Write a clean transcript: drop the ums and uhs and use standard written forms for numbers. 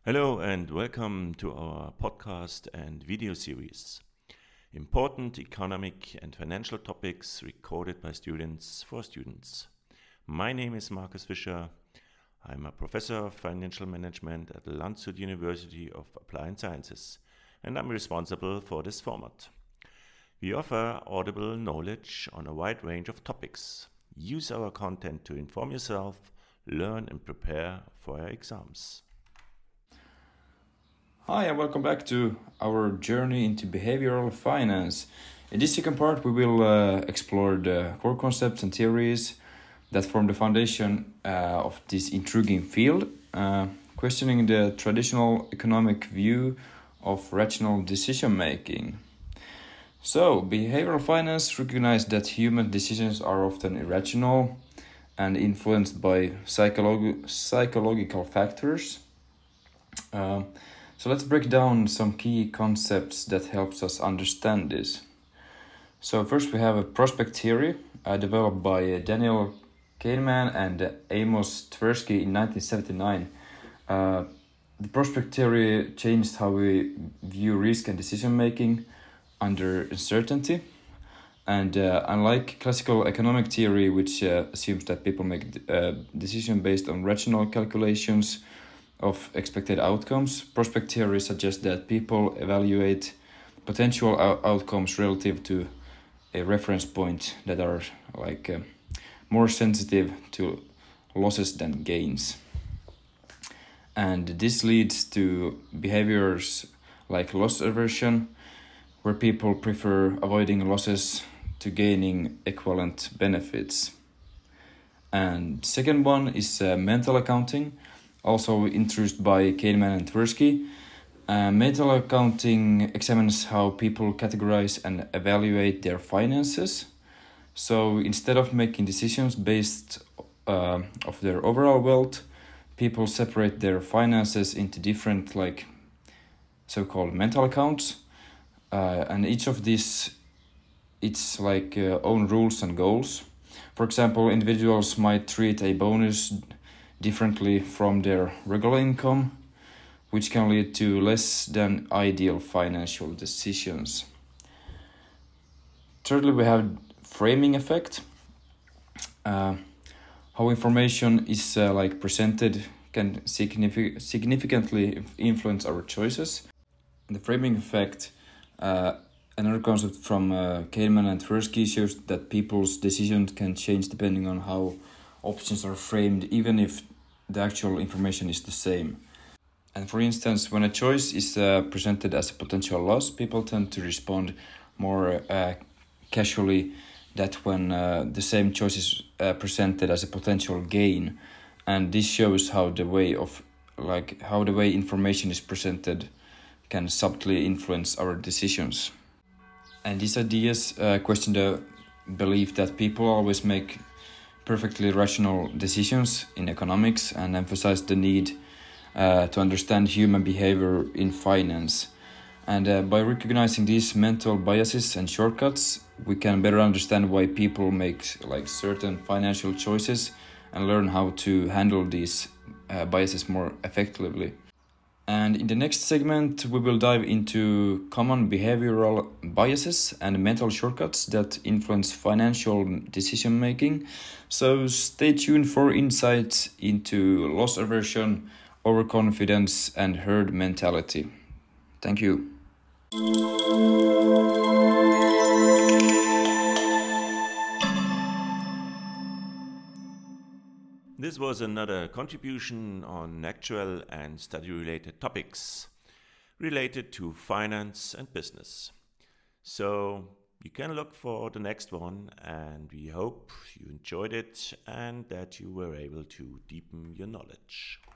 Hello and welcome to our podcast and video series. Important economic and financial topics recorded by students for students. My name is Markus Fischer. I'm a professor of financial management at Landshut University of Applied Sciences, and I'm responsible for this format. We offer audible knowledge on a wide range of topics. Use our content to inform yourself, learn and prepare for your exams. Hi, and welcome back to our journey into behavioral finance. In this second part, we will explore the core concepts and theories that form the foundation of this intriguing field, questioning the traditional economic view of rational decision making. So, behavioral finance recognizes that human decisions are often irrational and influenced by psychological factors. So let's break down some key concepts that helps us understand this. So first we have a prospect theory developed by Daniel Kahneman and Amos Tversky in 1979. The prospect theory changed how we view risk and decision making under uncertainty. And unlike classical economic theory, which assumes that people make decisions based on rational calculations of expected outcomes, prospect theory suggests that people evaluate potential outcomes relative to a reference point that are more sensitive to losses than gains. And this leads to behaviors like loss aversion, where people prefer avoiding losses to gaining equivalent benefits. And second one is mental accounting, also introduced by Kahneman and Tversky. Mental accounting examines how people categorize and evaluate their finances. So instead of making decisions based of their overall wealth, people separate their finances into different so-called mental accounts. And each of these, it's own rules and goals. For example, individuals might treat a bonus differently from their regular income, which can lead to less than ideal financial decisions. Thirdly, we have framing effect. How information is presented can significantly influence our choices. The framing effect, another concept from Kahneman and Tversky, shows that people's decisions can change depending on how options are framed, even if the actual information is the same. And for instance, when a choice is presented as a potential loss, people tend to respond more casually than when the same choice is presented as a potential gain. And this shows how the way information is presented can subtly influence our decisions. And these ideas question the belief that people always make perfectly rational decisions in economics and emphasize the need to understand human behavior in finance. And by recognizing these mental biases and shortcuts, we can better understand why people make certain financial choices and learn how to handle these biases more effectively. And in the next segment, we will dive into common behavioral biases and mental shortcuts that influence financial decision making. So stay tuned for insights into loss aversion, overconfidence, and herd mentality. Thank you. This was another contribution on actual and study-related topics related to finance and business. So you can look for the next one, and we hope you enjoyed it and that you were able to deepen your knowledge.